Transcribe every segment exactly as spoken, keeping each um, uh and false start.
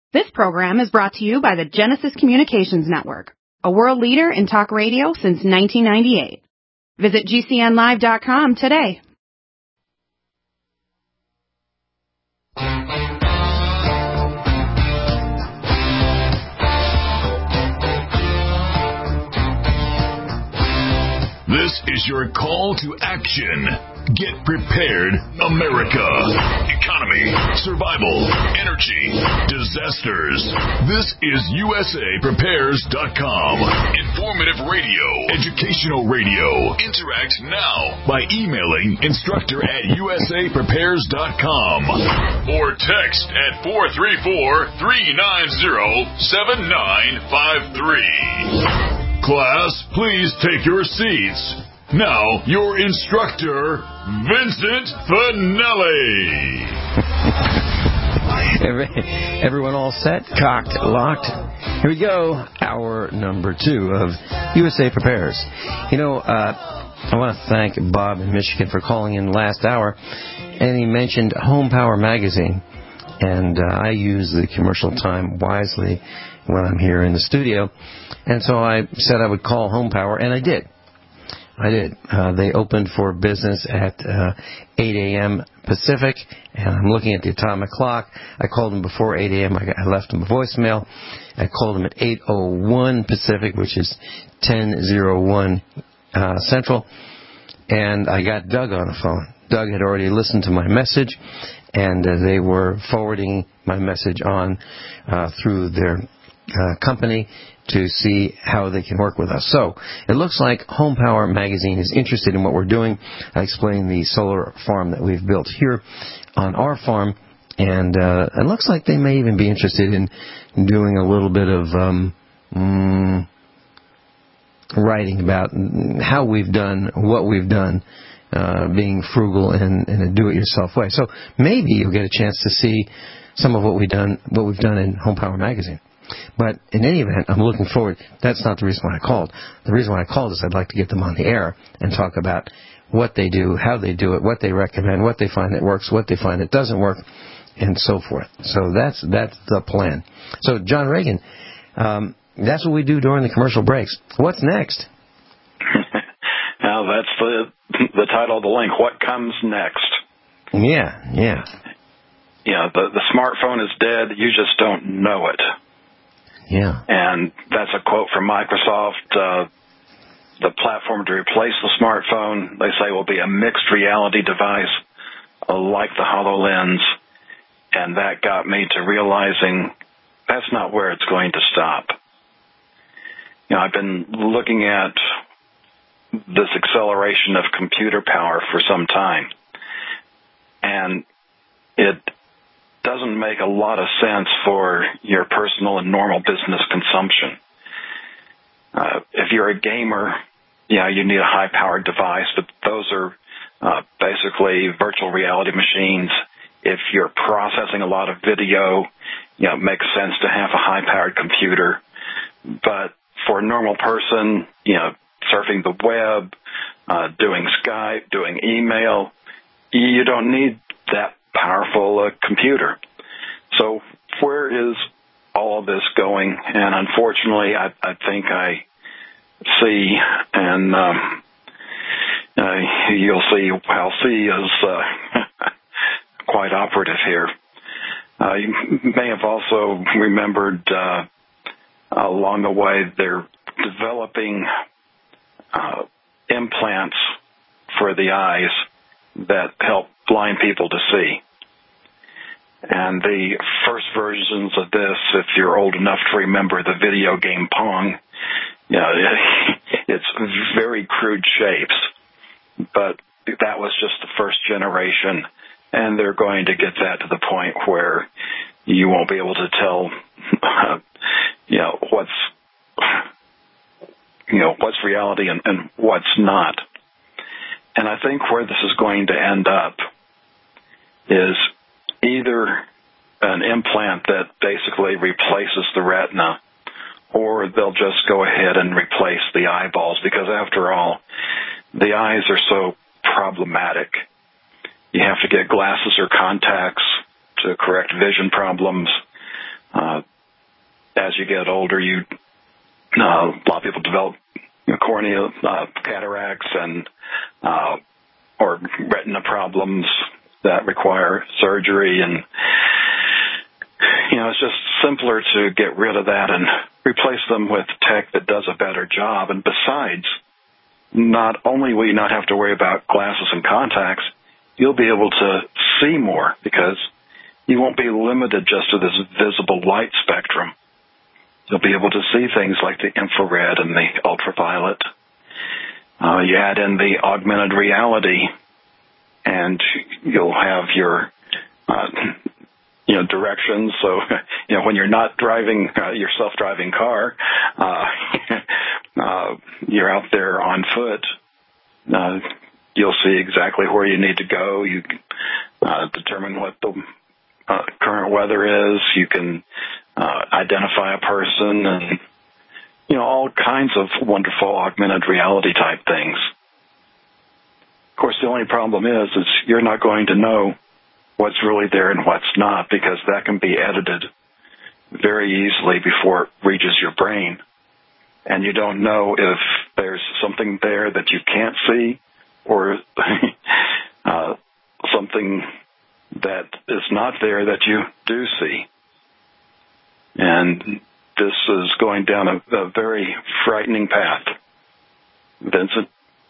This program is brought to you by the Genesis Communications Network, a world leader in talk radio since nineteen ninety-eight. Visit G C N live dot com today. This is your call to action. Get prepared, America. Economy, survival, energy, disasters. This is U S A Prepares dot com. Informative radio, educational radio. Interact now by emailing instructor at U S A Prepares dot com or text at four three four, three nine zero, seven nine five three. Class, please take your seats. Now, your instructor, Vincent Finelli. Every, everyone all set, cocked, locked. Here we go. Hour number two of U S A Prepares. You know, uh, I want to thank Bob in Michigan for calling in last hour, and he mentioned Home Power Magazine. And uh, I use the commercial time wisely when I'm here in the studio. And so I said I would call Home Power, and I did. I did. Uh, they opened for business at uh, eight a.m. Pacific, and I'm looking at the atomic clock. I called them before eight a.m. I, got, I left them a voicemail. I called them at eight oh one Pacific, which is ten oh one uh, Central, and I got Doug on the phone. Doug had already listened to my message, and uh, they were forwarding my message on uh, through their uh, company to see how they can work with us. So it looks like Home Power Magazine is interested in what we're doing. I explained the solar farm that we've built here on our farm, and uh, it looks like they may even be interested in doing a little bit of um, mm, writing about how we've done what we've done, uh, being frugal in, in a do-it-yourself way. So maybe you'll get a chance to see some of what we've done, what we've done in Home Power Magazine. But in any event, I'm looking forward. That's not the reason why I called. The reason why I called is I'd like to get them on the air and talk about what they do, how they do it, what they recommend, what they find that works, what they find that doesn't work, and so forth. So that's that's the plan. So, John Reagan, um, that's what we do during the commercial breaks. What's next? Now, that's the the title of the link. What comes next? Yeah, yeah. Yeah, the, the smartphone is dead. You just don't know it. Yeah. And that's a quote from Microsoft. Uh, the platform to replace the smartphone, they say, will be a mixed reality device uh, like the HoloLens. And that got me to realizing that's not where it's going to stop. You know, I've been looking at this acceleration of computer power for some time. And it doesn't make a lot of sense for your personal and normal business consumption. Uh, if you're a gamer, yeah, you need a high-powered device, but those are uh, basically virtual reality machines. If you're processing a lot of video, you know, it makes sense to have a high-powered computer. But for a normal person, you know, surfing the web, uh, doing Skype, doing email, you don't need that powerful uh, computer. So where is all of this going? And unfortunately, I, I think I see, and um, uh, you'll see how C is uh, quite operative here. Uh, you may have also remembered uh, along the way they're developing uh, implants for the eyes that help blind people to see. And the first versions of this, if you're old enough to remember the video game Pong, you know, it's very crude shapes. But that was just the first generation, and they're going to get that to the point where you won't be able to tell, uh, you know, what's, you know, what's reality and, and what's not. And I think where this is going to end up is either an implant that basically replaces the retina, or they'll just go ahead and replace the eyeballs, because after all, the eyes are so problematic. You have to get glasses or contacts to correct vision problems. Uh, get older, you uh, a lot of people develop you know, cornea uh, cataracts and uh, or retina problems that require surgery, and you know it's just simpler to get rid of that and replace them with tech that does a better job. And besides, not only will you not have to worry about glasses and contacts, you'll be able to see more because you won't be limited just to this visible light spectrum. You'll be able to see things like the infrared and the ultraviolet. Uh, you add in the augmented reality, and you'll have your, uh, you know, directions. So, you know, when you're not driving uh, your self-driving car, uh, uh, you're out there on foot. Uh, you'll see exactly where you need to go. You uh, determine what the uh, current weather is. You can uh, identify a person, and you know all kinds of wonderful augmented reality type things. Of course, the only problem is, is you're not going to know what's really there and what's not, because that can be edited very easily before it reaches your brain. And you don't know if there's something there that you can't see or uh, something that is not there that you do see. And this is going down a, a very frightening path. Vincent?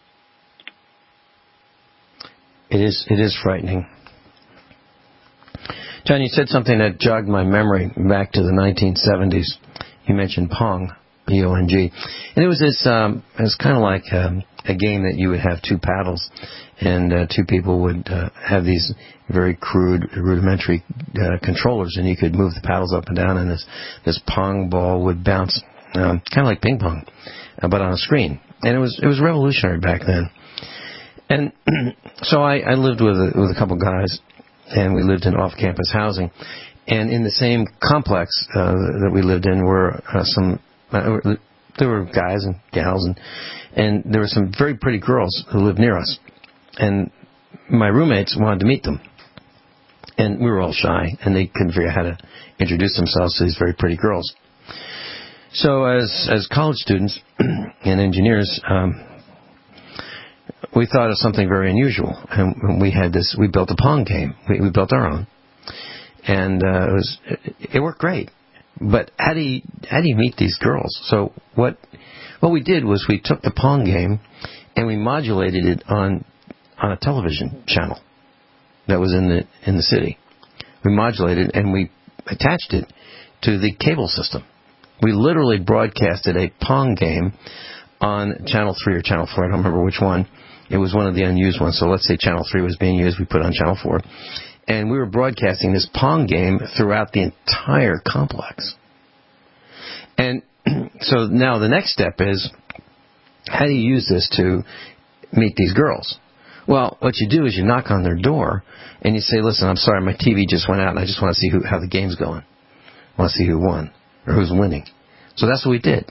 It is, it is frightening. John, you said something that jogged my memory back to the nineteen seventies. You mentioned Pong, P O N G. And it was this, um, it was kind of like um, a game that you would have two paddles, and uh, two people would uh, have these very crude, rudimentary uh, controllers, and you could move the paddles up and down, and this, this Pong ball would bounce, um, kind of like ping pong, uh, but on a screen. And it was it was revolutionary back then. And so I, I lived with a, with a couple guys, and we lived in off-campus housing. And in the same complex uh, that we lived in were uh, some, uh, there were guys and gals, and, and there were some very pretty girls who lived near us. And my roommates wanted to meet them. And we were all shy, and they couldn't figure out how to introduce themselves to these very pretty girls. So as as college students and engineers, um, we thought of something very unusual, and we had this. We built a Pong game. We, we built our own, and uh, it was it worked great. But how do you how do you meet these girls? So what what we did was we took the Pong game and we modulated it on on a television channel that was in the in the city. We modulated it and we attached it to the cable system. We literally broadcasted a Pong game on Channel three or Channel four. I don't remember which one. It was one of the unused ones. So let's say Channel three was being used. We put it on Channel four. And we were broadcasting this Pong game throughout the entire complex. And so now the next step is, how do you use this to meet these girls? Well, what you do is you knock on their door and you say, listen, I'm sorry, my T V just went out and I just want to see who, how the game's going. I want to see who won or who's winning. So that's what we did.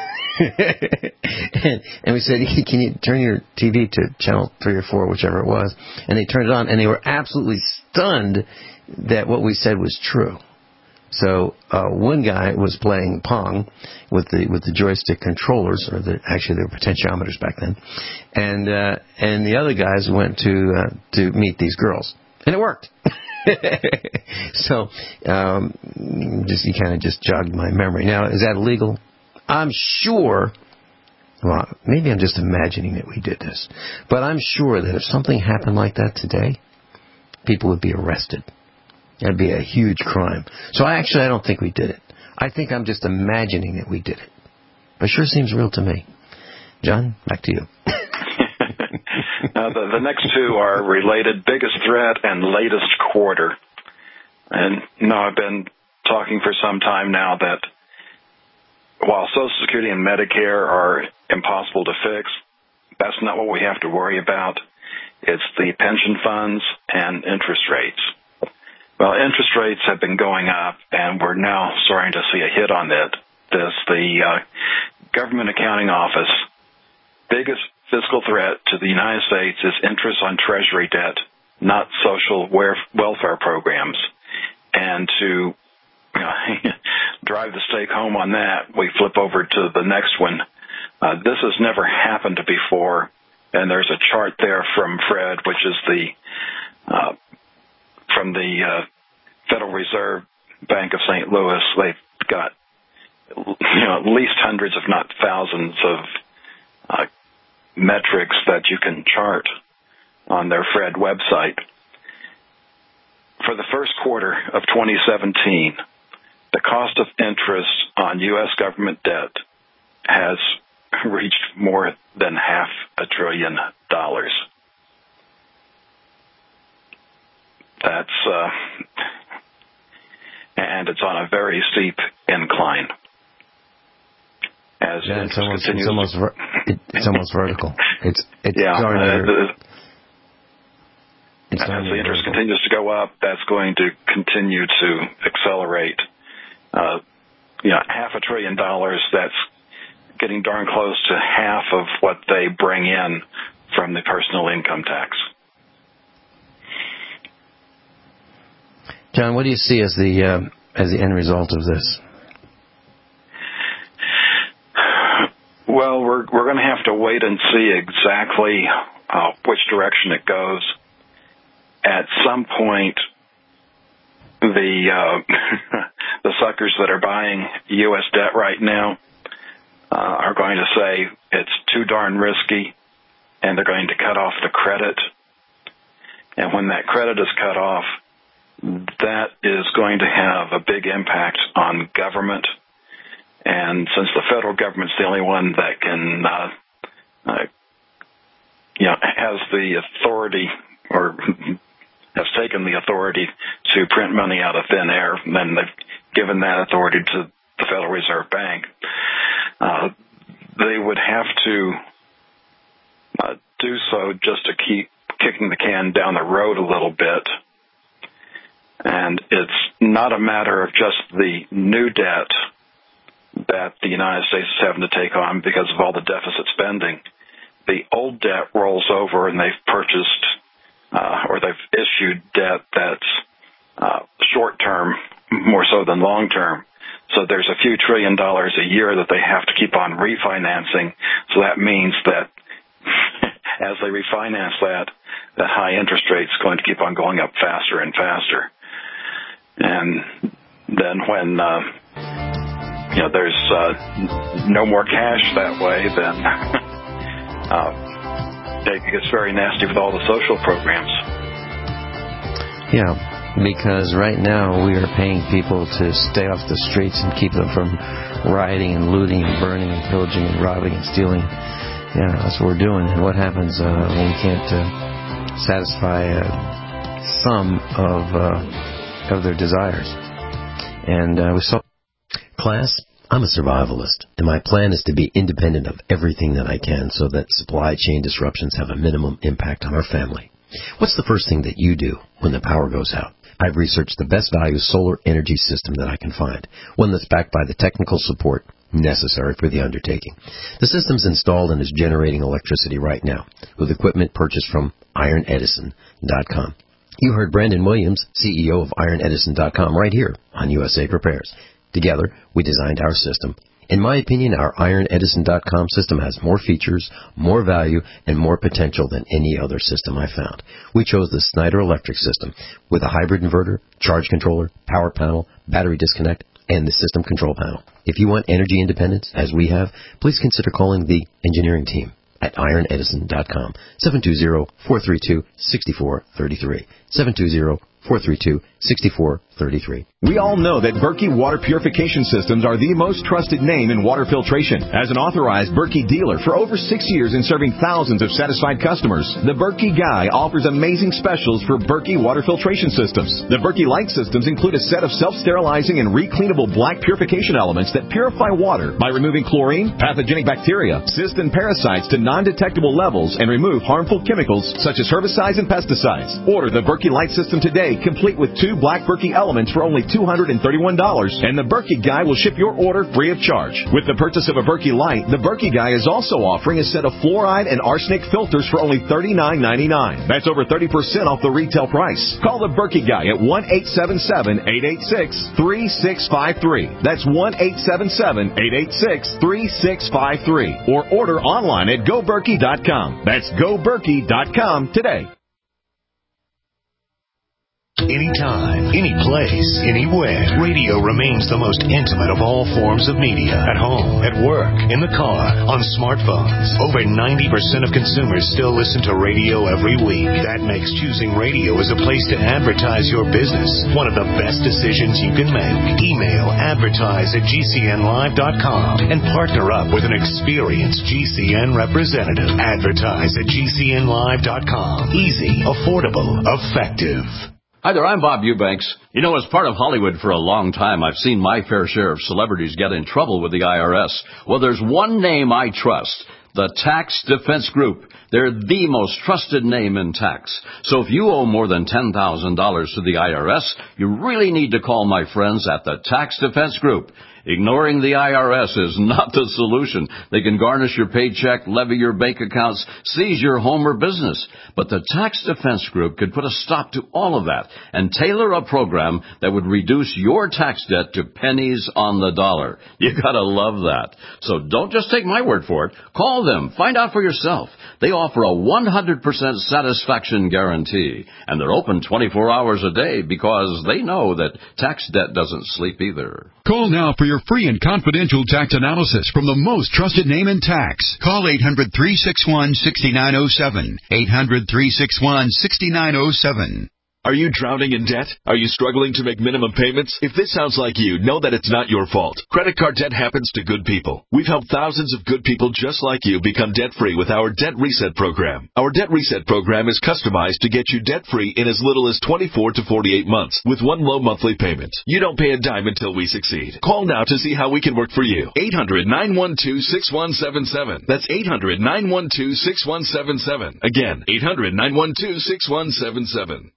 and, and we said, can you turn your T V to channel three or four, whichever it was? And they turned it on, and they were absolutely stunned that what we said was true. So uh, one guy was playing Pong with the with the joystick controllers, or the, actually they were potentiometers back then, and uh, and the other guys went to uh, to meet these girls, and it worked. so um, just you kind of just jogged my memory. Now, is that illegal? I'm sure, well, maybe I'm just imagining that we did this, but I'm sure that if something happened like that today, people would be arrested. That'd be a huge crime. So I actually, I don't think we did it. I think I'm just imagining that we did it. But it sure seems real to me. John, back to you. Now, the, the next two are related: biggest threat and latest quarter. And you know, I've been talking for some time now that while Social Security and Medicare are impossible to fix, that's not what we have to worry about. It's the pension funds and interest rates. Well, interest rates have been going up, and we're now starting to see a hit on it. This, the uh, Government Accounting Office, biggest fiscal threat to the United States is interest on Treasury debt, not social welfare programs. And to you know, drive the stake home on that, we flip over to the next one. Uh, this has never happened before, and there's a chart there from Fred, which is the uh, from the uh, Federal Reserve Bank of Saint Louis. They've got, you know, at least hundreds, if not thousands, of uh, metrics that you can chart on their Fred website. For the first quarter of twenty seventeen, the cost of interest on U S government debt has reached more than half a trillion dollars. That's, uh, and it's on a very steep incline. As yeah, it's almost, continues, it's almost, ver- it, it's almost vertical. It's, it's yeah, starting uh, to, the, it's as the interest vertical. continues to go up, that's going to continue to accelerate. Uh, you know, half a trillion dollars, that's getting darn close to half of what they bring in from the personal income tax. John, what do you see as the uh, as the end result of this? Well, we're we're going to have to wait and see exactly uh, which direction it goes. At some point, the uh, the suckers that are buying U S debt right now uh, are going to say it's too darn risky, and they're going to cut off the credit. And when that credit is cut off, that is going to have a big impact on government. And since the federal government's the only one that can, uh, uh, you know, has the authority or has taken the authority to print money out of thin air, and then they've given that authority to the Federal Reserve Bank, uh, they would have to uh, do so just to keep kicking the can down the road a little bit. And it's not a matter of just the new debt that the United States is having to take on because of all the deficit spending. The old debt rolls over, and they've purchased uh, or they've issued debt that's uh, short-term more so than long-term. So there's a few trillion dollars a year that they have to keep on refinancing. So that means that as they refinance that, that high interest rate is going to keep on going up faster and faster. And then when uh, you know there's uh, no more cash that way, then uh, it gets very nasty with all the social programs. Yeah, because right now we are paying people to stay off the streets and keep them from rioting and looting and burning and pillaging and robbing and stealing. Yeah, that's what we're doing. And what happens uh, when we can't uh, satisfy uh, some of uh, of their desires? And uh, we saw... Class, I'm a survivalist, and my plan is to be independent of everything that I can so that supply chain disruptions have a minimum impact on our family. What's the first thing that you do when the power goes out? I've researched the best value solar energy system that I can find, one that's backed by the technical support necessary for the undertaking. The system's installed and is generating electricity right now with equipment purchased from iron edison dot com. You heard Brandon Williams, C E O of iron edison dot com, right here on U S A Prepares. Together, we designed our system. In my opinion, our iron edison dot com system has more features, more value, and more potential than any other system I found. We chose the Snyder Electric system with a hybrid inverter, charge controller, power panel, battery disconnect, and the system control panel. If you want energy independence, as we have, please consider calling the engineering team at iron edison dot com, seven two zero, four three two, six four three three, seven two zero, four three two, six four three three. We all know that Berkey Water Purification Systems are the most trusted name in water filtration. As an authorized Berkey dealer for over six years and serving thousands of satisfied customers, the Berkey Guy offers amazing specials for Berkey water filtration systems. The Berkey Light systems include a set of self-sterilizing and recleanable black purification elements that purify water by removing chlorine, pathogenic bacteria, cysts, and parasites to non-detectable levels and remove harmful chemicals such as herbicides and pesticides. Order the Berkey Light system today today, complete with two Black Berkey Elements for only two hundred thirty-one dollars, and the Berkey Guy will ship your order free of charge. With the purchase of a Berkey Light, the Berkey Guy is also offering a set of fluoride and arsenic filters for only thirty-nine ninety-nine. That's over thirty percent off the retail price. Call the Berkey Guy at one eight seven seven, eight eight six, three six five three. That's one eight seven seven, eight eight six, three six five three. Or order online at go berkey dot com. That's go berkey dot com today. Anytime, any place, anywhere. Radio remains the most intimate of all forms of media. At home, at work, in the car, on smartphones. Over ninety percent of consumers still listen to radio every week. That makes choosing radio as a place to advertise your business one of the best decisions you can make. Email advertise at g c n live dot com and partner up with an experienced G C N representative. Advertise at g c n live dot com. Easy, affordable, effective. Hi there, I'm Bob Eubanks. You know, as part of Hollywood for a long time, I've seen my fair share of celebrities get in trouble with the I R S. Well, there's one name I trust, the Tax Defense Group. They're the most trusted name in tax. So if you owe more than ten thousand dollars to the I R S, you really need to call my friends at the Tax Defense Group. Ignoring the I R S is not the solution. They can garnish your paycheck, levy your bank accounts, seize your home or business. But the Tax Defense Group could put a stop to all of that and tailor a program that would reduce your tax debt to pennies on the dollar. You gotta love that. So don't just take my word for it. Call them. Find out for yourself. They offer a one hundred percent satisfaction guarantee. And they're open twenty-four hours a day because they know that tax debt doesn't sleep either. Call now for your free and confidential tax analysis from the most trusted name in tax. Call eight hundred, three six one, six nine zero seven. eight hundred, three six one, six nine zero seven. Are you drowning in debt? Are you struggling to make minimum payments? If this sounds like you, know that it's not your fault. Credit card debt happens to good people. We've helped thousands of good people just like you become debt-free with our Debt Reset program. Our Debt Reset program is customized to get you debt-free in as little as twenty-four to forty-eight months with one low monthly payment. You don't pay a dime until we succeed. Call now to see how we can work for you. eight hundred, nine one two, six one seven seven. That's eight hundred, nine one two, six one seven seven. Again, eight hundred, nine one two, six one seven seven.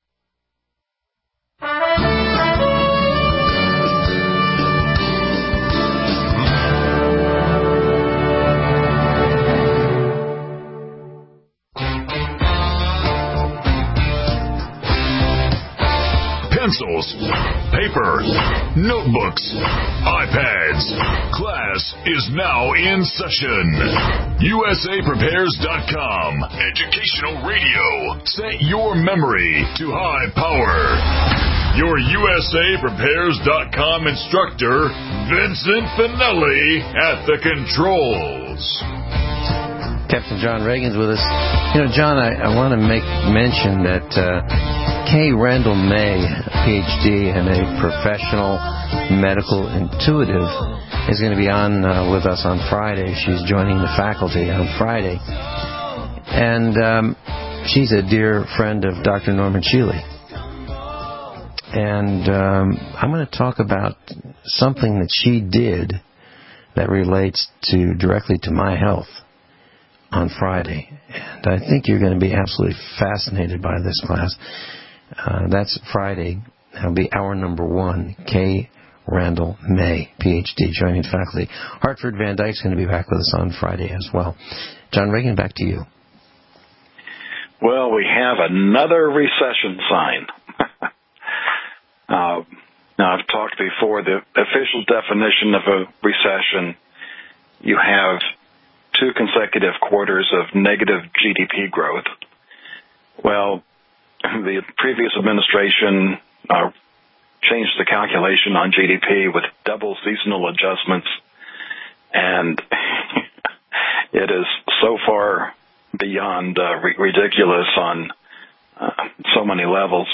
Pencils, paper, notebooks, iPads. Class is now in session. U S A Prepares dot com. Educational radio. Set your memory to high power. Your U S A Prepares dot com instructor, Vincent Finelli, at the controls. Captain John Reagan's with us. You know, John, I, I want to make mention that uh, Kay Randall May, P H D and a professional medical intuitive, is going to be on uh, with us on Friday. She's joining the faculty on Friday. And um, she's a dear friend of Doctor Norman Shealy. And um, I'm going to talk about something that she did that relates to directly to my health on Friday. And I think you're going to be absolutely fascinated by this class. Uh, that's Friday. That'll be hour number one. Kay Randall May, P H D, joining faculty. Hartford Van Dyke's going to be back with us on Friday as well. John Reagan, back to you. Well, we have another recession sign. uh, now, I've talked before, the official definition of a recession, you have two consecutive quarters of negative G D P growth. Well, the previous administration uh, changed the calculation on G D P with double seasonal adjustments, and it is so far beyond uh, r- ridiculous on uh, so many levels.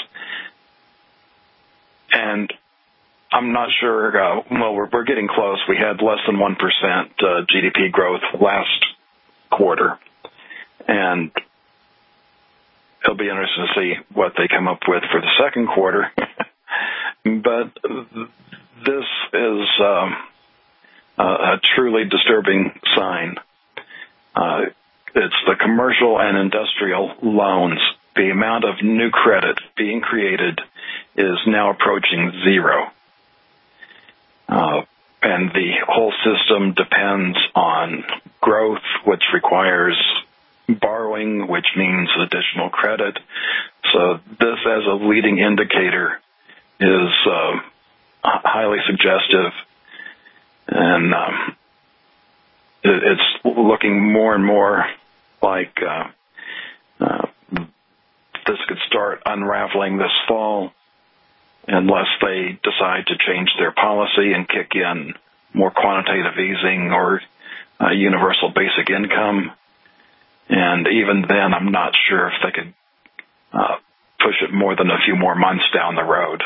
And I'm not sure, uh, well, we're, we're getting close. We had less than one percent uh, G D P growth last quarter. And it'll be interesting to see what they come up with for the second quarter. But this is um, a, a truly disturbing sign. Uh, it's the commercial and industrial loans the amount of new credit being created is now approaching zero. Uh, and the whole system depends on growth, which requires borrowing, which means additional credit. So this, as a leading indicator, is uh, highly suggestive, and um, it, it's looking more and more like uh, uh, this could start unraveling this fall unless they decide to change their policy and kick in more quantitative easing or uh, universal basic income. And even then, I'm not sure if they could uh, push it more than a few more months down the road.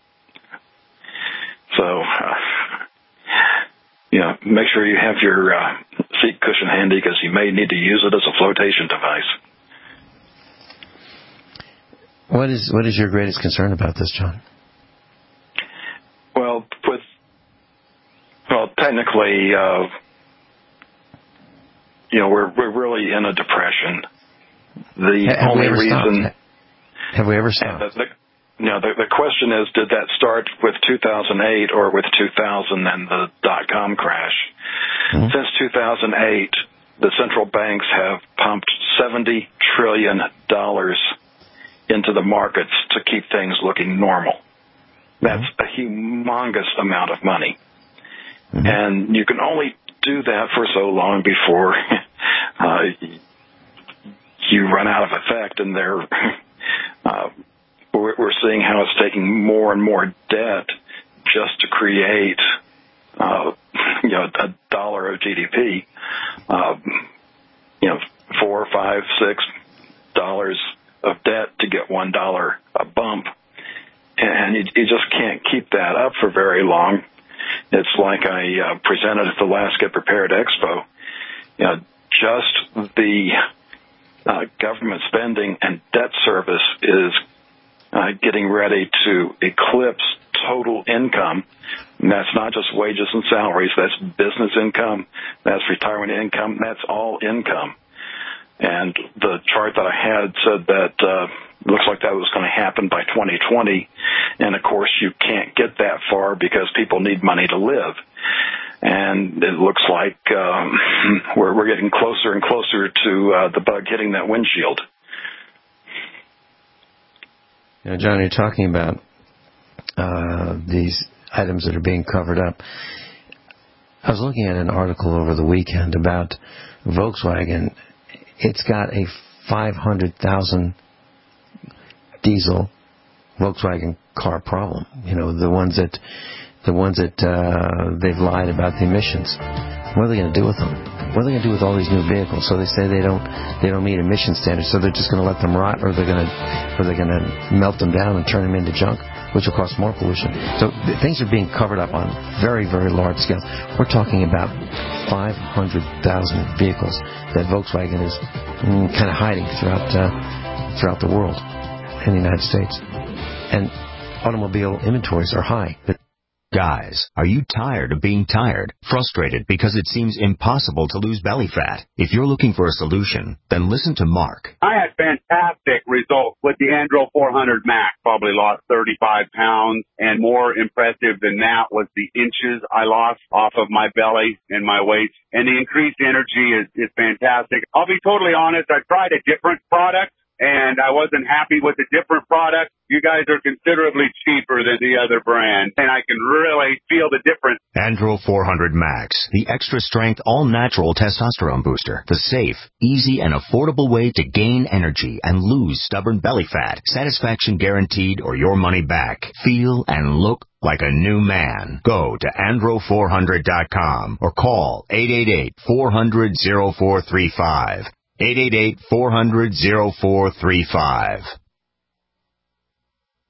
So, uh, you know, make sure you have your uh, seat cushion handy because you may need to use it as a flotation device. What is what is your greatest concern about this, John? Well, with well, technically, uh, you know, we're we're really in a depression. The have only we reason stopped? Have we ever stopped? The, the, you know, the, the question is, did that start with two thousand eight or with two thousand and the dot-com crash? Mm-hmm. Since two thousand eight, the central banks have pumped seventy trillion dollars into the markets to keep things looking normal. That's mm-hmm. a humongous amount of money. Mm-hmm. And you can only do that for so long before uh, you run out of effect, and they're, uh, we're, we're seeing how it's taking more and more debt just to create uh, you know, a dollar of G D P, uh, you know, four, five, six dollars of debt to get one dollar a bump, and you, you just can't keep that up for very long. It's like I uh, presented at the last Get Prepared Expo. You know, just the uh, government spending and debt service is uh, getting ready to eclipse total income. And that's not just wages and salaries. That's business income. That's retirement income. That's all income. And the chart that I had said that uh, looks like that was going to happen by twenty twenty. And, of course, you can't get that far because people need money to live. And it looks like um, we're, we're getting closer and closer to uh, the bug hitting that windshield. You know, John, you're talking about uh, these items that are being covered up. I was looking at an article over the weekend about Volkswagen. It's got a five hundred thousand diesel Volkswagen car problem. You know, the ones that the ones that uh, they've lied about the emissions. What are they going to do with them? What are they going to do with all these new vehicles? So they say they don't they don't meet emission standards. So they're just going to let them rot, or they're going to or they're going to melt them down and turn them into junk, which will cause more pollution. So th- things are being covered up on very, very large scale. We're talking about five hundred thousand vehicles that Volkswagen is mm, kind of hiding throughout uh, throughout the world in the United States. And automobile inventories are high. But Guys, are you tired of being tired? Frustrated because it seems impossible to lose belly fat? If you're looking for a solution, then listen to Mark. I had fantastic results with the Andro four hundred Max. Probably lost thirty-five pounds, and more impressive than that was the inches I lost off of my belly and my waist. And the increased energy is, is fantastic. I'll be totally honest, I tried a different product, and I wasn't happy with the different product. You guys are considerably cheaper than the other brand, and I can really feel the difference. Andro four hundred Max, the extra-strength, all-natural testosterone booster. The safe, easy, and affordable way to gain energy and lose stubborn belly fat. Satisfaction guaranteed or your money back. Feel and look like a new man. Go to andro four hundred dot com or call eight eight eight, four hundred, oh four three five. eight eight eight, four hundred, oh four three five.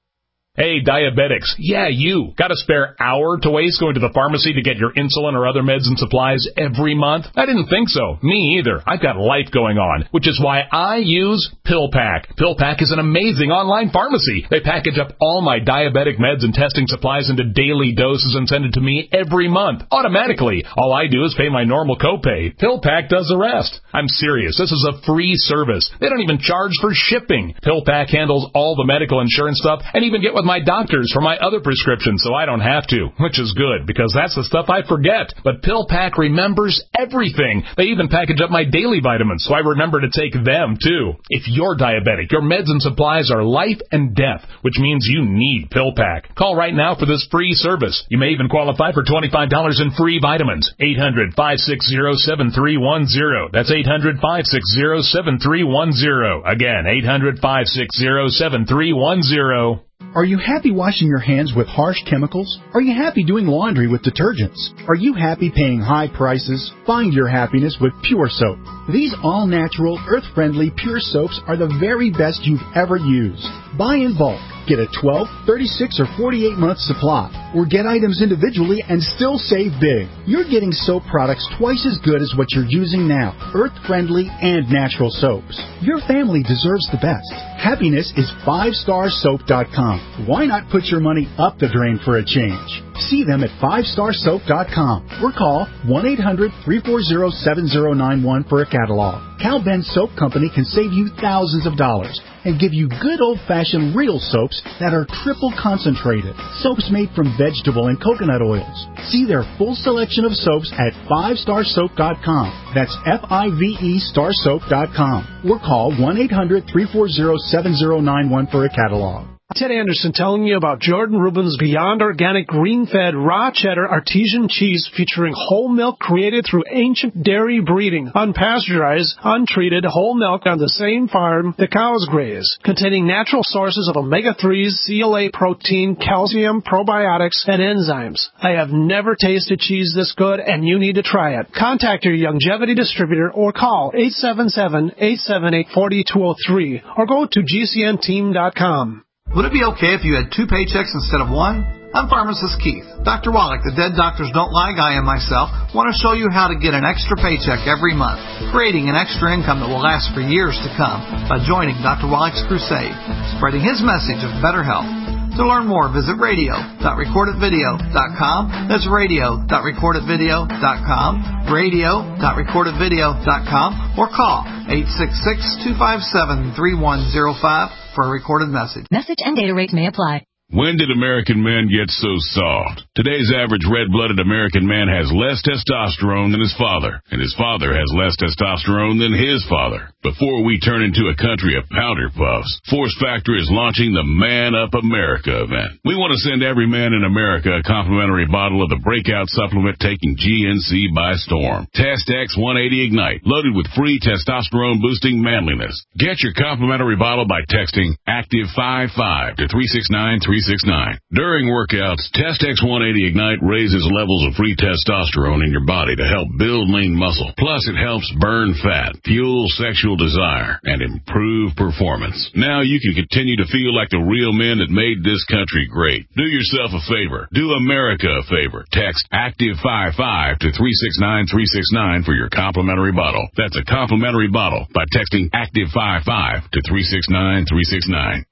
Hey, diabetics. Yeah, you. Got a spare hour to waste going to the pharmacy to get your insulin or other meds and supplies every month? I didn't think so. Me either. I've got life going on, which is why I use PillPack. PillPack is an amazing online pharmacy. They package up all my diabetic meds and testing supplies into daily doses and send it to me every month, automatically. All I do is pay my normal copay. PillPack does the rest. I'm serious. This is a free service. They don't even charge for shipping. PillPack handles all the medical insurance stuff and even get with my doctors for my other prescriptions so I don't have to, which is good because that's the stuff I forget. But PillPack remembers everything. They even package up my daily vitamins so I remember to take them too. If you're diabetic, your meds and supplies are life and death, which means you need PillPack. Call right now for this free service. You may even qualify for twenty-five dollars in free vitamins. eight hundred, five six zero, seven three one zero. That's eight hundred, five six zero, seven three one zero. Again, eight hundred, five six zero, seven three one zero. Are you happy washing your hands with harsh chemicals? Are you happy doing laundry with detergents? Are you happy paying high prices? Find your happiness with Pure Soap. These all-natural, earth-friendly Pure Soaps are the very best you've ever used. Buy in bulk. Get a twelve, thirty-six, or forty-eight month supply. Or get items individually and still save big. You're getting soap products twice as good as what you're using now. Earth-friendly and natural soaps. Your family deserves the best. Happiness is five star soap dot com. Why not put your money up the drain for a change? See them at five star soap dot com or call one eight hundred, three four zero, seven zero nine one for a catalog. Cal Ben Soap Company can save you thousands of dollars and give you good old-fashioned real soaps that are triple concentrated. Soaps made from vegetable and coconut oils. See their full selection of soaps at five star soap dot com. That's F I V E star soap dot com. Or call one eight hundred, three four zero, seven zero nine one for a catalog. Ted Anderson telling you about Jordan Rubin's Beyond Organic Green-Fed Raw Cheddar Artesian Cheese featuring whole milk created through ancient dairy breeding, unpasteurized, untreated whole milk on the same farm the cows graze, containing natural sources of omega threes, C L A protein, calcium, probiotics, and enzymes. I have never tasted cheese this good, and you need to try it. Contact your Longevity distributor or call eight seven seven, eight seven eight, four two zero three or go to G C N team dot com. Would it be okay if you had two paychecks instead of one? I'm Pharmacist Keith. Doctor Wallach, the Dead Doctors Don't Lie guy, and myself want to show you how to get an extra paycheck every month, creating an extra income that will last for years to come by joining Doctor Wallach's crusade, spreading his message of better health. To learn more, visit radio dot record it video dot com. That's radio dot record it video dot com, radio dot record it video dot com, or call eight six six, two five seven, three one zero five for a recorded message. Message and data rates may apply. When did American men get so soft? Today's average red-blooded American man has less testosterone than his father, and his father has less testosterone than his father. Before we turn into a country of powder puffs, Force Factor is launching the Man Up America event. We want to send every man in America a complimentary bottle of the breakout supplement taking G N C by storm. Test X one eighty Ignite, loaded with free testosterone-boosting manliness. Get your complimentary bottle by texting Active five five to three six nine three six nine. During workouts, Test X one eighty Ignite raises levels of free testosterone in your body to help build lean muscle. Plus, it helps burn fat, fuel sexual desire, and improve performance. Now you can continue to feel like the real men that made this country great. Do yourself a favor. Do America a favor. Text Active five five to three six nine three six nine for your complimentary bottle. That's a complimentary bottle by texting Active five five to three six nine three six nine.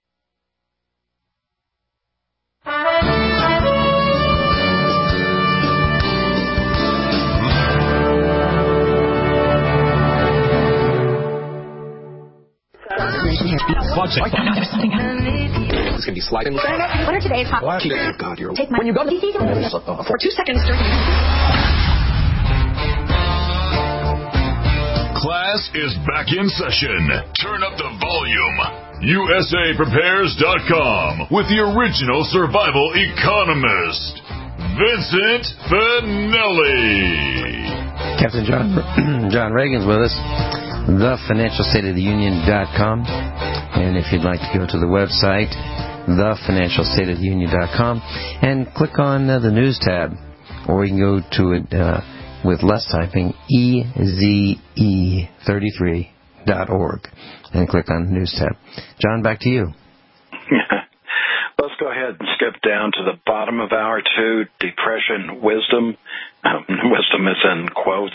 It's going to be sliding. What are today's hot? Oh, God, you're... Take my... When you go to... For two seconds during... Class is back in session. Turn up the volume. U S A prepares dot com with the original survival economist, Vincent Finelli. Captain John John Reagan's with us. the financial state of the union dot com. And if you'd like to go to the website, the financial state of the union dot com, and click on uh, the news tab, or you can go to it uh, with less typing, E Z E thirty-three dot org, and click on the news tab. John, back to you. Let's go ahead and skip down to the bottom of hour two, depression wisdom. Um, wisdom is in quotes.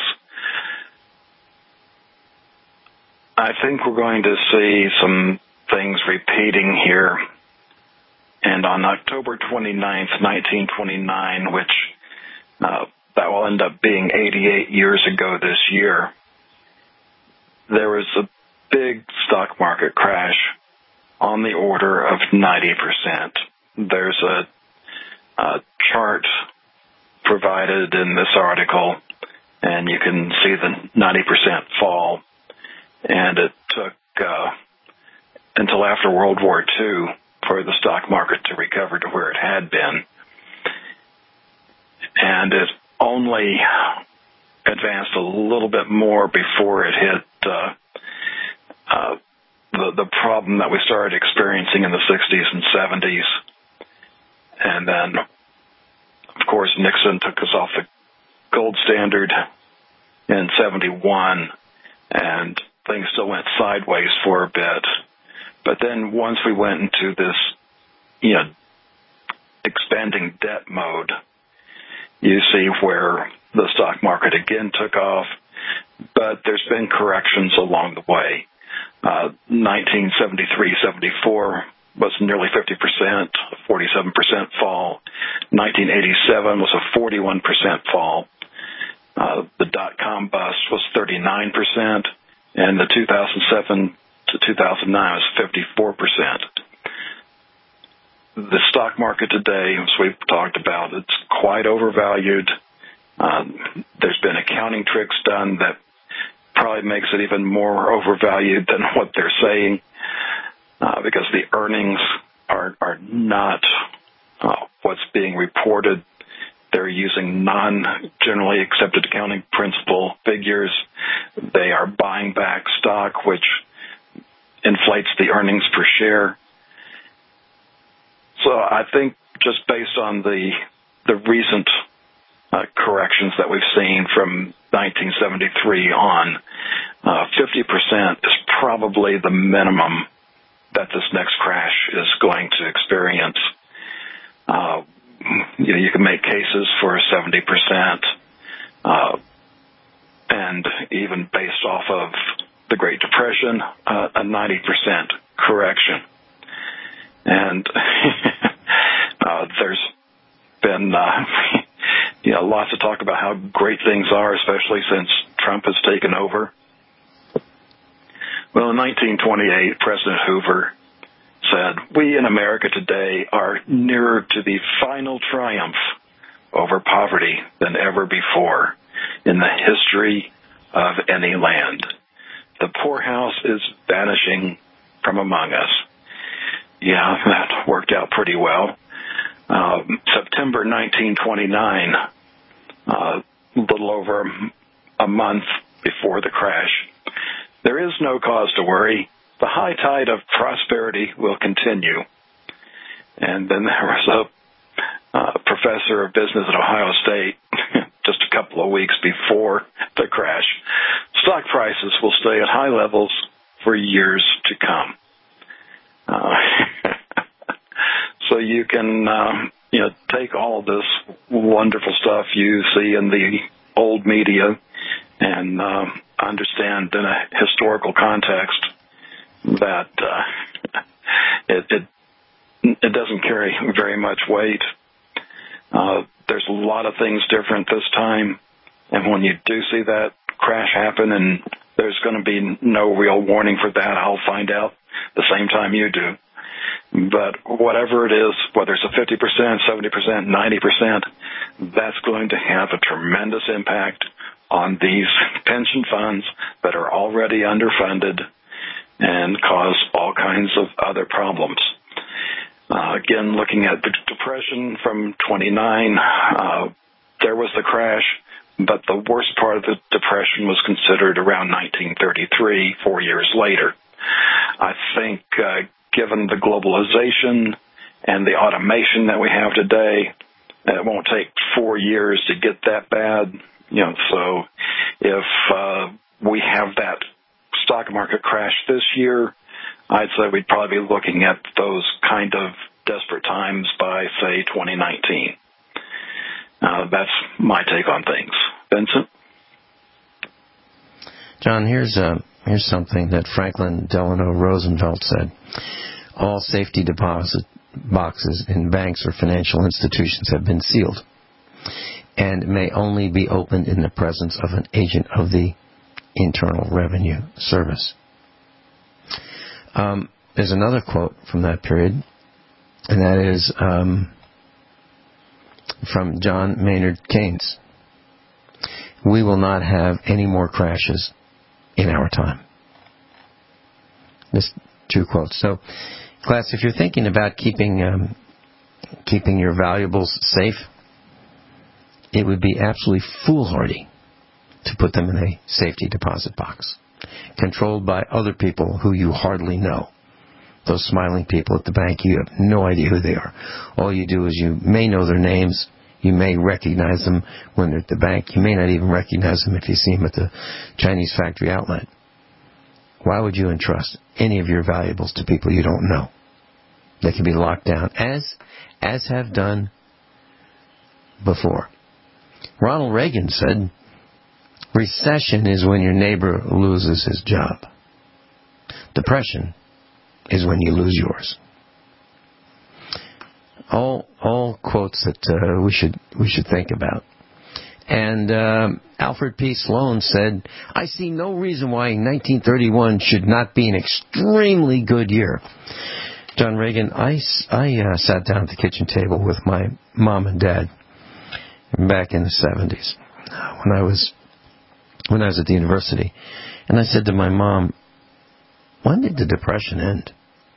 I think we're going to see some things repeating here. And on October twenty-ninth, nineteen twenty-nine, which uh, that will end up being eighty-eight years ago this year, there was a big stock market crash on the order of ninety percent. There's a, a chart provided in this article, and you can see the ninety percent fall. And it took uh, until after World War Two for the stock market to recover to where it had been. And it only advanced a little bit more before it hit uh, uh, the, the problem that we started experiencing in the sixties and seventies. And then, of course, Nixon took us off the gold standard in seventy-one, and things still went sideways for a bit. But then once we went into this, you know, expanding debt mode, you see where the stock market again took off, but there's been corrections along the way. Uh, nineteen seventy-three seventy-four was nearly fifty percent, a forty-seven percent fall. nineteen eighty-seven was a forty-one percent fall. Uh, the dot-com bust was thirty-nine percent, and the two thousand seven to two thousand nine was fifty-four percent. The stock market today, as we've talked about, it's quite overvalued. Um, there's been accounting tricks done that probably makes it even more overvalued than what they're saying, uh, because the earnings are are not uh, what's being reported. They're using non-generally accepted accounting principle figures. They are buying back stock, which inflates the earnings per share. So I think just based on the the recent uh, corrections that we've seen from nineteen seventy-three on, uh, fifty percent is probably the minimum that this next crash is going to experience. Uh, you know, you can make cases for seventy percent, uh, and even based off of the Great Depression, uh, a ninety percent correction. And uh, there's been uh, you know, lots of talk about how great things are, especially since Trump has taken over. Well, in nineteen twenty-eight, President Hoover said, "We in America today are nearer to the final triumph over poverty than ever before in the history of any land. The poorhouse is vanishing from among us." Yeah, that worked out pretty well. Um, September nineteen twenty-nine, a uh, little over a month before the crash. "There is no cause to worry. The high tide of prosperity will continue." And then there was a uh, professor of business at Ohio State just a couple of weeks before the crash. "Stock prices will stay at high levels for years to come." Uh, so you can, um, you know, take all of this wonderful stuff you see in the old media and uh, understand in a historical context that uh, it, it it doesn't carry very much weight. Uh, there's a lot of things different this time, and when you do see that crash happen, and there's going to be no real warning for that, I'll find out the same time you do. But whatever it is, whether it's a fifty percent, seventy percent, ninety percent, that's going to have a tremendous impact on these pension funds that are already underfunded and cause all kinds of other problems. Uh, again, looking at the Depression from twenty-nine, uh, there was the crash, but the worst part of the Depression was considered around nineteen thirty-three, four years later. I think uh, given the globalization and the automation that we have today, it won't take four years to get that bad. You know, so if uh, we have that stock market crash this year, I'd say we'd probably be looking at those kind of desperate times by, say, twenty nineteen. Uh, that's my take on things. Vincent? John, here's uh, here's something that Franklin Delano Roosevelt said. All safety deposit boxes in banks or financial institutions have been sealed and may only be opened in the presence of an agent of the Internal Revenue Service. Um, there's another quote from that period, and that is um, from John Maynard Keynes. We will not have any more crashes in our time. This two quotes. So, class, if you're thinking about keeping um, keeping your valuables safe, it would be absolutely foolhardy to put them in a safety deposit box, controlled by other people who you hardly know. Those smiling people at the bank, you have no idea who they are. All you do is you may know their names. You may recognize them when they're at the bank. You may not even recognize them if you see them at the Chinese factory outlet. Why would you entrust any of your valuables to people you don't know? They can be locked down, as as have done before. Ronald Reagan said, recession is when your neighbor loses his job. Depression is when you lose yours. All all quotes that uh, we should we should think about. And um, Alfred P. Sloan said, I see no reason why nineteen thirty-one should not be an extremely good year. John Reagan, I, I uh, sat down at the kitchen table with my mom and dad back in the seventies when I was when I was at the university. And I said to my mom, when did the Depression end?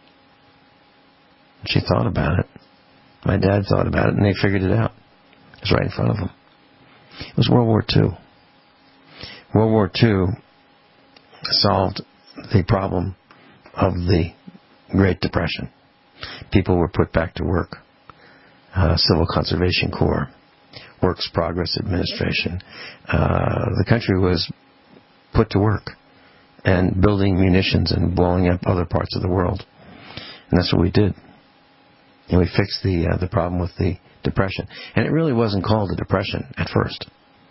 She thought about it. My dad thought about it, and they figured it out. It was right in front of them. It was World War Two. World War Two solved the problem of the Great Depression. People were put back to work. Uh, Civil Conservation Corps, Works Progress Administration. Uh, the country was put to work and building munitions and blowing up other parts of the world. And that's what we did. And we fixed the uh, the problem with the Depression. And it really wasn't called a Depression at first.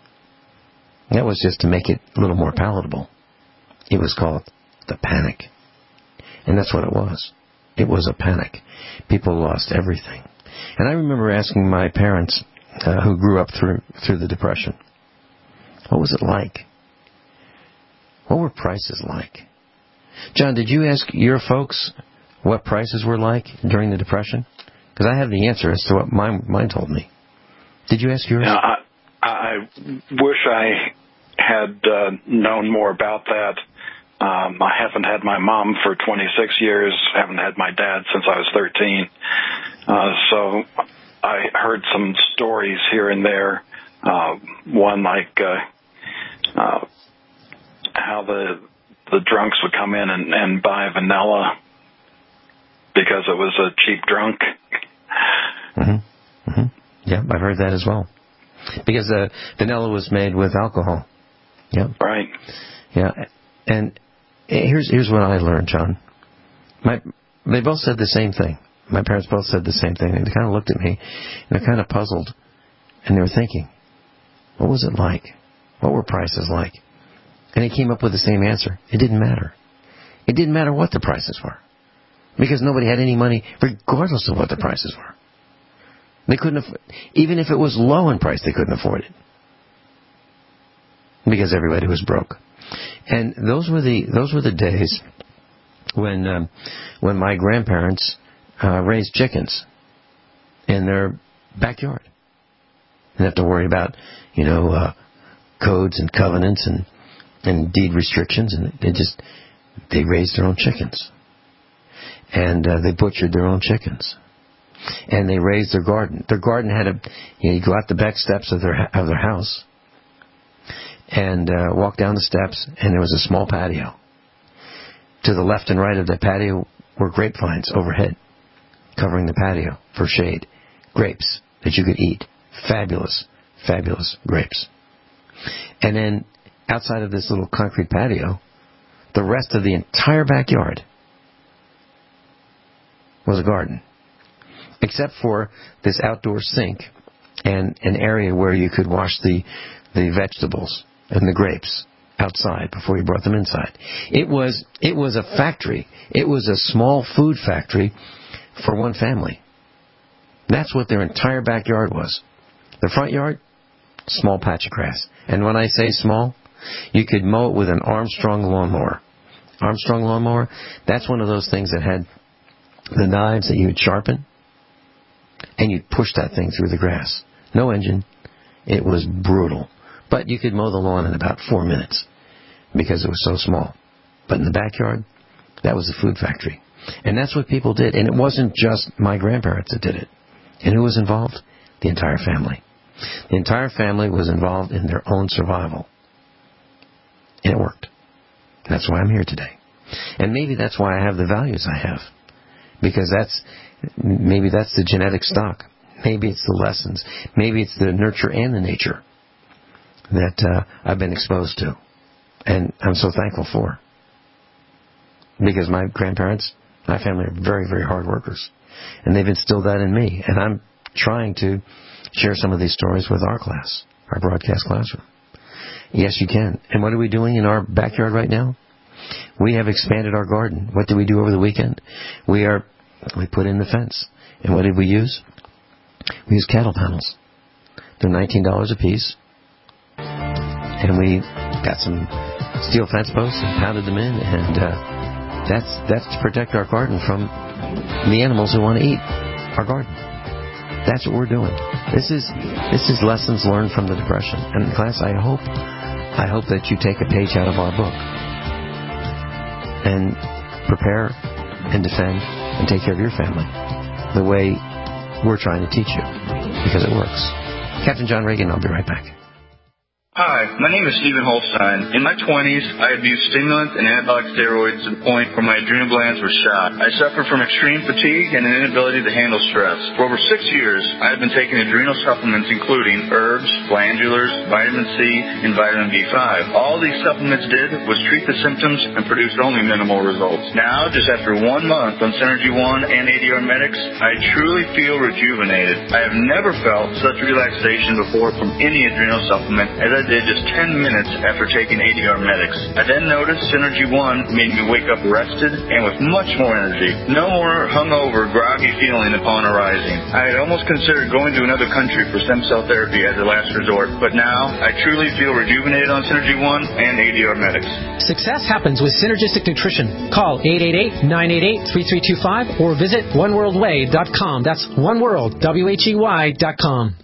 That was just to make it a little more palatable. It was called the Panic. And that's what it was. It was a panic. People lost everything. And I remember asking my parents, uh, who grew up through through the Depression, what was it like? What were prices like? John, did you ask your folks what prices were like during the Depression? Because I have the answer as to what mine, mine told me. Did you ask yours? Now, I, I wish I had uh, known more about that. Um, I haven't had my mom for twenty-six years. Haven't had my dad since I was thirteen. Uh, so I heard some stories here and there. Uh, one like uh, uh, how the the drunks would come in and, and buy vanilla because it was a cheap drunk. Mm-hmm. Mm-hmm. Yeah, I've heard that as well. Because uh, vanilla was made with alcohol. Yeah. Right. Yeah. And here's here's what I learned, John. My they both said the same thing. My parents both said the same thing. And they kind of looked at me, and they're kind of puzzled. And they were thinking, what was it like? What were prices like? And they came up with the same answer. It didn't matter. It didn't matter what the prices were. Because nobody had any money, regardless of what the prices were. They couldn't afford, even if it was low in price, they couldn't afford it. Because everybody was broke. And those were the those were the days when um, when my grandparents uh, raised chickens in their backyard. They didn't have to worry about, you know, uh, codes and covenants and, and deed restrictions, and they just they raised their own chickens. And uh, they butchered their own chickens. And they raised their garden. Their garden had a, you know, you go out the back steps of their of their house and uh, walk down the steps, and there was a small patio. To the left and right of the patio were grapevines overhead, covering the patio for shade. Grapes that you could eat. Fabulous, fabulous grapes. And then outside of this little concrete patio, the rest of the entire backyard was a garden. except for this outdoor sink and an area where you could wash the, the vegetables and the grapes outside before you brought them inside. It was, it was a factory. It was a small food factory for one family. That's what their entire backyard was. The front yard, small patch of grass. And when I say small, you could mow it with an Armstrong lawnmower. Armstrong lawnmower, that's one of those things that had the knives that you would sharpen, and you'd push that thing through the grass. No engine. It was brutal. But you could mow the lawn in about four minutes because it was so small. But in the backyard, that was the food factory. And that's what people did. And it wasn't just my grandparents that did it. And who was involved? The entire family. The entire family was involved in their own survival. And it worked. That's why I'm here today. And maybe that's why I have the values I have. Because that's, maybe that's the genetic stock. Maybe it's the lessons. Maybe it's the nurture and the nature that uh, I've been exposed to. And I'm so thankful for. Because my grandparents, my family are very, very hard workers. And they've instilled that in me. And I'm trying to share some of these stories with our class, our broadcast classroom. Yes, you can. And what are we doing in our backyard right now? We have expanded our garden. What did we do over the weekend? We are, we put in the fence. And what did we use? We used cattle panels. They're nineteen dollars a piece. And we got some steel fence posts and pounded them in. And uh, that's that's to protect our garden from the animals who want to eat our garden. That's what we're doing. This is this is lessons learned from the Depression. And class, I hope I hope that you take a page out of our book and prepare and defend and take care of your family the way we're trying to teach you, because it works. Captain John Reagan, I'll be right back. Hi, my name is Stephen Holstein. In my twenties, I abused stimulants and anabolic steroids to the point where my adrenal glands were shot. I suffered from extreme fatigue and an inability to handle stress. For over six years, I have been taking adrenal supplements including herbs, glandulars, vitamin C, and vitamin B five. All these supplements did was treat the symptoms and produced only minimal results. Now, just after one month on Synergy One and A D R Medics, I truly feel rejuvenated. I have never felt such relaxation before from any adrenal supplement as I did just ten minutes after taking A D R Medics. I then noticed Synergy One made me wake up rested and with much more energy. No more hungover, groggy feeling upon arising. I had almost considered going to another country for stem cell therapy as a last resort, but now I truly feel rejuvenated on Synergy One and A D R Medics. Success happens with Synergistic Nutrition. Call eight eight eight, nine eight eight, three three two five or visit one world way dot com. That's oneworld, W H E Y dot com.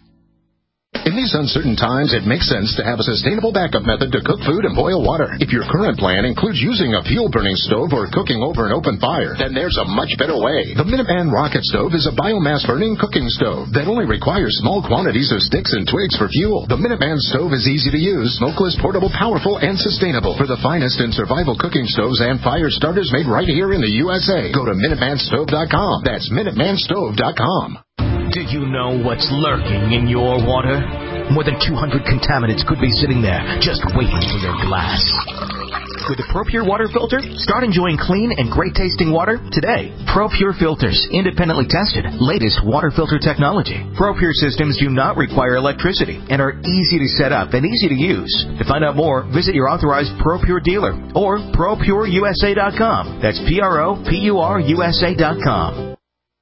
In these uncertain times, it makes sense to have a sustainable backup method to cook food and boil water. If your current plan includes using a fuel-burning stove or cooking over an open fire, then there's a much better way. The Minuteman Rocket Stove is a biomass-burning cooking stove that only requires small quantities of sticks and twigs for fuel. The Minuteman Stove is easy to use, smokeless, portable, powerful, and sustainable. For the finest in survival cooking stoves and fire starters made right here in the U S A, go to Minuteman Stove dot com. That's Minuteman Stove dot com. Do you know what's lurking in your water? More than two hundred contaminants could be sitting there, just waiting for your glass. With the ProPure water filter, start enjoying clean and great-tasting water today. ProPure filters, independently tested, latest water filter technology. ProPure systems do not require electricity and are easy to set up and easy to use. To find out more, visit your authorized ProPure dealer or Pro Pure U S A dot com. That's P R O P U R U S A dot com.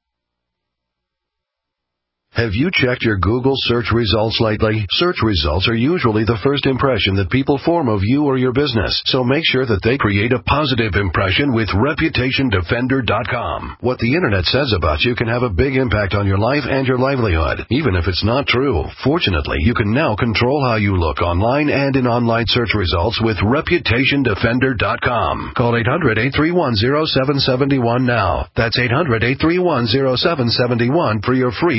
Have you checked your Google search results lately? Search results are usually the first impression that people form of you or your business, so make sure that they create a positive impression with Reputation Defender dot com. What the Internet says about you can have a big impact on your life and your livelihood, even if it's not true. Fortunately, you can now control how you look online and in online search results with Reputation Defender dot com. Call eight hundred, eight three one, zero seven seven one now. That's eight hundred, eight three one, zero seven seven one for your free Reputation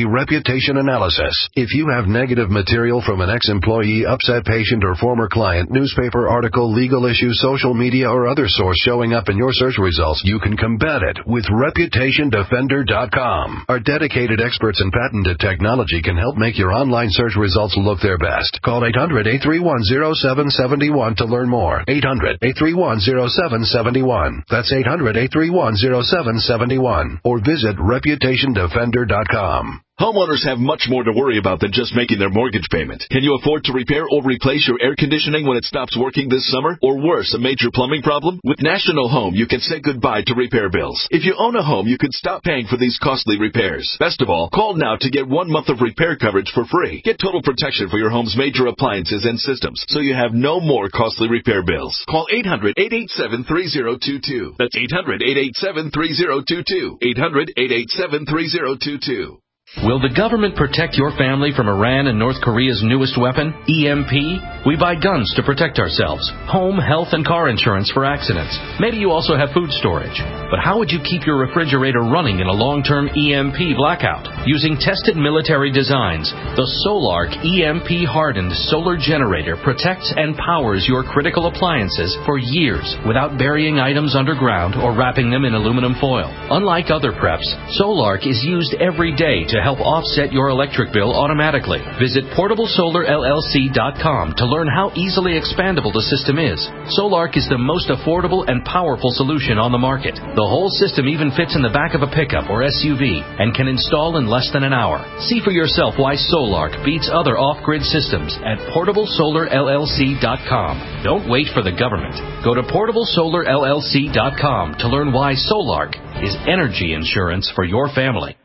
Reputation Analysis. If you have negative material from an ex-employee, upset patient, or former client, newspaper article, legal issue, social media, or other source showing up in your search results, you can combat it with Reputation Defender dot com. Our dedicated experts in patented technology can help make your online search results look their best. Call eight hundred, eight three one, zero seven seven one to learn more. eight hundred, eight three one, zero seven seven one. That's eight hundred, eight three one, zero seven seven one. Or visit Reputation Defender dot com. Homeowners have much more to worry about than just making their mortgage payment. Can you afford to repair or replace your air conditioning when it stops working this summer? Or worse, a major plumbing problem? With National Home, you can say goodbye to repair bills. If you own a home, you can stop paying for these costly repairs. Best of all, call now to get one month of repair coverage for free. Get total protection for your home's major appliances and systems, so you have no more costly repair bills. Call eight hundred, eight eight seven, three zero two two. That's eight hundred, eight eight seven, three zero two two. eight hundred, eight eight seven, three zero two two. Will the government protect your family from Iran and North Korea's newest weapon, E M P? We buy guns to protect ourselves, home, health, and car insurance for accidents. Maybe you also have food storage. But how would you keep your refrigerator running in a long-term E M P blackout? Using tested military designs, the Solark E M P-hardened solar generator protects and powers your critical appliances for years without burying items underground or wrapping them in aluminum foil. Unlike other preps, Solark is used every day to help offset your electric bill automatically. Visit portable solar L L C dot com to learn how easily expandable the system is. Solark is the most affordable and powerful solution on the market. The whole system even fits in the back of a pickup or S U V and can install in less than an hour. See for yourself why Solark beats other off-grid systems at portable solar L L C dot com. Don't wait for the government. Go to portable solar L L C dot com to learn why Solark is energy insurance for your family.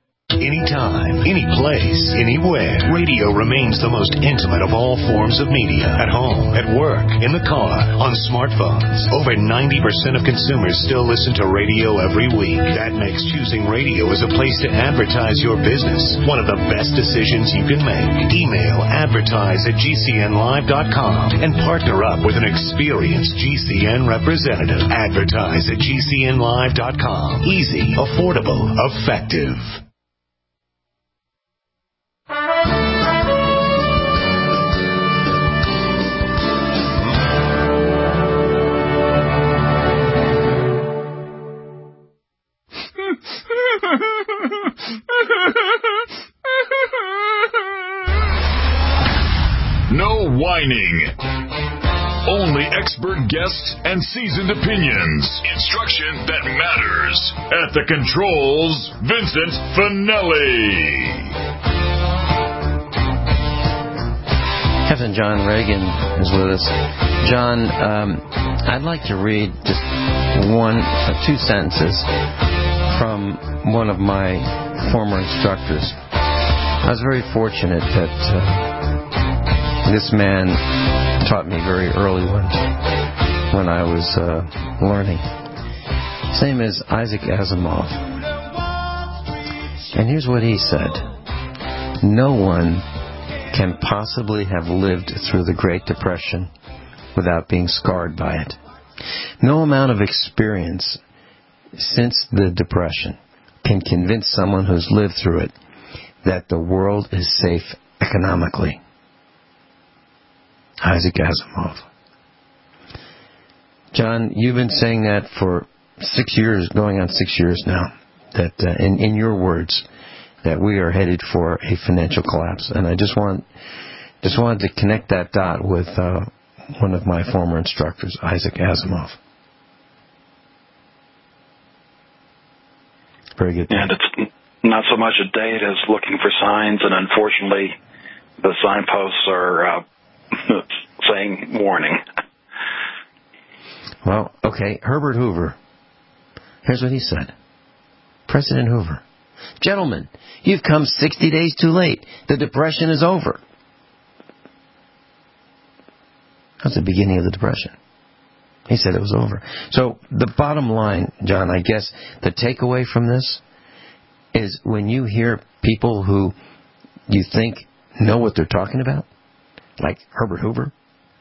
Anytime, any place, anywhere, radio remains the most intimate of all forms of media. At home, at work, in the car, on smartphones. Over ninety percent of consumers still listen to radio every week. That makes choosing radio as a place to advertise your business one of the best decisions you can make. Email advertise at G C N live dot com and partner up with an experienced G C N representative. Advertise at G C N live dot com. Easy, affordable, effective. No whining. Only expert guests and seasoned opinions. Instruction that matters. At the controls, Vincent Finelli. Captain John Reagan is with us. John, um, I'd like to read just one, uh, two sentences from one of my former instructors. I was very fortunate that uh, this man taught me very early when, when I was uh, learning. His name is Isaac Asimov. And here's what he said. No one can possibly have lived through the Great Depression without being scarred by it. No amount of experience since the Depression can convince someone who's lived through it that the world is safe economically. Isaac Asimov. John, you've been saying that for six years, going on six years now, that uh, in, in your words, that we are headed for a financial collapse. And I just want, just wanted to connect that dot with uh, one of my former instructors, Isaac Asimov. Very good. And it's not so much a date as looking for signs, and unfortunately, the signposts are uh, saying warning. Well, okay, Herbert Hoover. Here's what he said. President Hoover. Gentlemen, you've come sixty days too late. The Depression is over. That's the beginning of the Depression. He said it was over. So the bottom line, John, I guess the takeaway from this is when you hear people who you think know what they're talking about, like Herbert Hoover,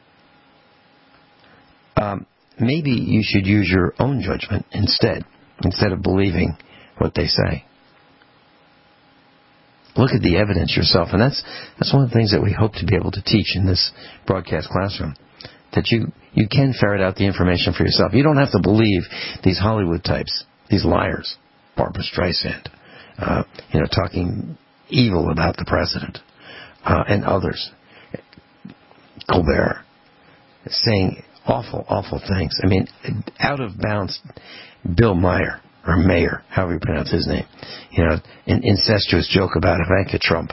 um, maybe you should use your own judgment instead, instead of believing what they say. Look at the evidence yourself. And that's that's one of the things that we hope to be able to teach in this broadcast classroom, that you, you can ferret out the information for yourself. You don't have to believe these Hollywood types, these liars, Barbara Streisand, uh, you know, talking evil about the president, uh, and others, Colbert, saying awful, awful things. I mean, out of bounds, Bill Maher, or Mayer, however you pronounce his name, you know, an incestuous joke about Ivanka Trump.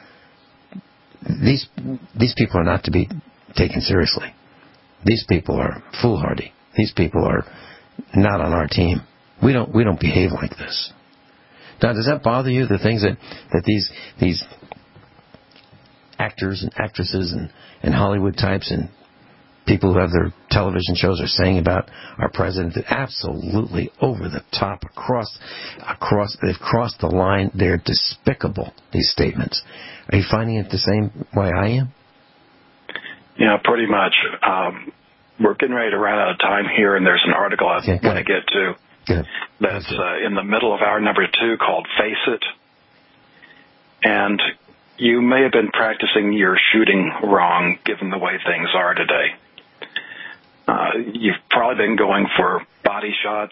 These these people are not to be taken seriously. These people are foolhardy. These people are not on our team. We don't we don't behave like this. Now, does that bother you? The things that, that these these actors and actresses and, and Hollywood types and people who have their television shows are saying about our president, that absolutely over the top, across, across, they've crossed the line. They're despicable, these statements. Are you finding it the same way I am? Yeah, pretty much. Um, we're getting ready to run out of time here, and there's an article I okay, want to get to Good. that's uh, in the middle of hour number two called Face It. And you may have been practicing your shooting wrong given the way things are today. Uh, you've probably been going for body shots,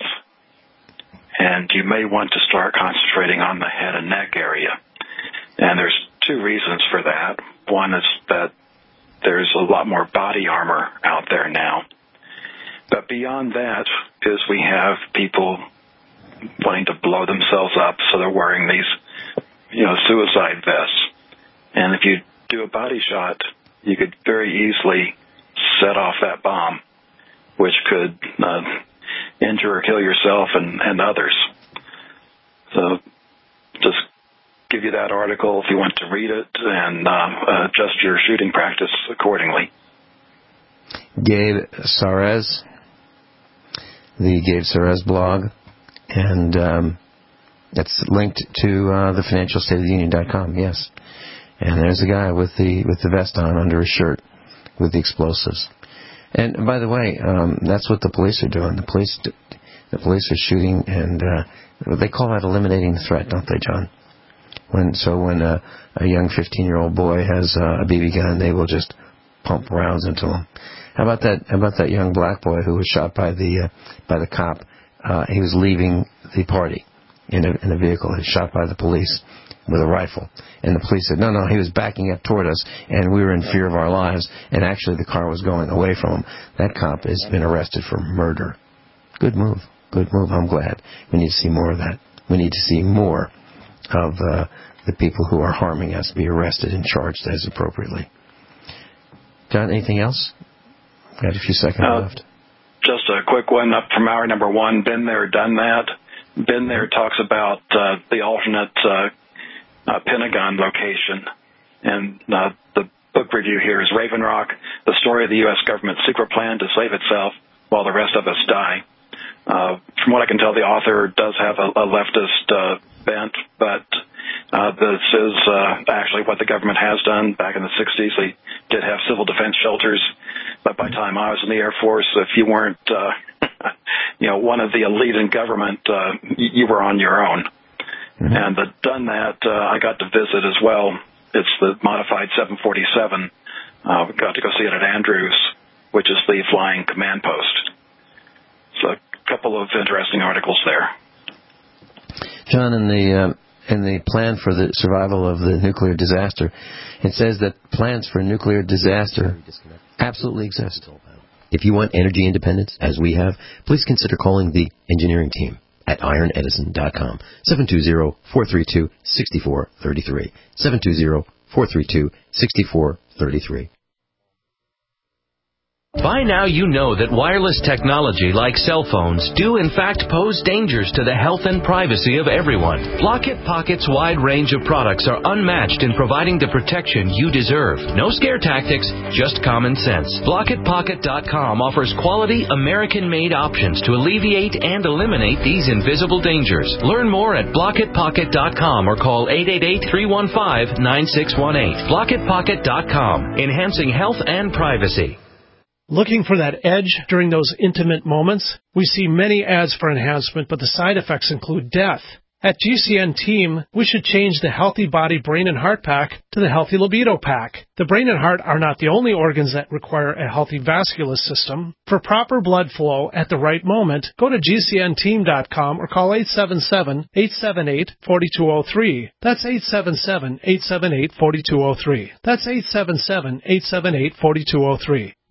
and you may want to start concentrating on the head and neck area. And there's two reasons for that. One is that there's a lot more body armor out there now. But beyond that is we have people wanting to blow themselves up, so they're wearing these, you know, suicide vests. And if you do a body shot, you could very easily set off that bomb, which could uh, injure or kill yourself and, and others. So just give you that article if you want to read it, and uh, adjust your shooting practice accordingly. Gabe Sarez, the Gabe Sarez blog, and um, it's linked to uh, the financial state of the union dot com, yes. And there's a guy with the with the vest on under his shirt with the explosives. And by the way, um, that's what the police are doing. The police, the police are shooting, and uh, they call that eliminating the threat, don't they, John? When so when a, a young fifteen-year-old boy has uh, a B B gun, they will just pump rounds into him. How about that? How about that young black boy who was shot by the uh, by the cop? Uh, he was leaving the party in a, in a vehicle. He was shot by the police with a rifle. And the police said, no, no, he was backing up toward us, and we were in fear of our lives, and actually the car was going away from him. That cop has been arrested for murder. Good move. Good move. I'm glad. We need to see more of that. We need to see more of uh, the people who are harming us be arrested and charged as appropriately. John, anything else? Got a few seconds uh, left. Just a quick one up from hour number one. Been there, done that. Been there talks about uh, the alternate uh, uh, Pentagon location. And uh, the book review here is Raven Rock, the story of the U S government's secret plan to save itself while the rest of us die. Uh, from what I can tell, the author does have a, a leftist uh, bent, but uh, this is uh, actually what the government has done. Back in the sixties, they did have civil defense shelters, but by the time I was in the Air Force, if you weren't, uh, you know, one of the elite in government, uh, you were on your own. Mm-hmm. And the done that, uh, I got to visit as well. It's the modified seven forty-seven. Uh, we got to go see it at Andrews, which is the flying command post. So a couple of interesting articles there. John, in the uh, in the plan for the survival of the nuclear disaster, it says that plans for nuclear disaster absolutely exist. If you want energy independence, as we have, please consider calling the engineering team at iron edison dot com. seven two zero, four three two, six four three three. seven two zero, four three two, six four three three. By now you know that wireless technology like cell phones do in fact pose dangers to the health and privacy of everyone. Blockit Pocket's wide range of products are unmatched in providing the protection you deserve. No scare tactics, just common sense. Blockit Pocket dot com offers quality American-made options to alleviate and eliminate these invisible dangers. Learn more at Blockit Pocket dot com or call eight eight eight, three one five, nine six one eight. Blockit Pocket dot com, enhancing health and privacy. Looking for that edge during those intimate moments? We see many ads for enhancement, but the side effects include death. At G C N Team, we should change the Healthy Body, Brain, and Heart Pack to the Healthy Libido Pack. The brain and heart are not the only organs that require a healthy vascular system. For proper blood flow at the right moment, go to G C N team dot com or call eight seven seven, eight seven eight, four two zero three. That's eight seven seven, eight seven eight, four two zero three. That's eight seven seven, eight seven eight, four two zero three.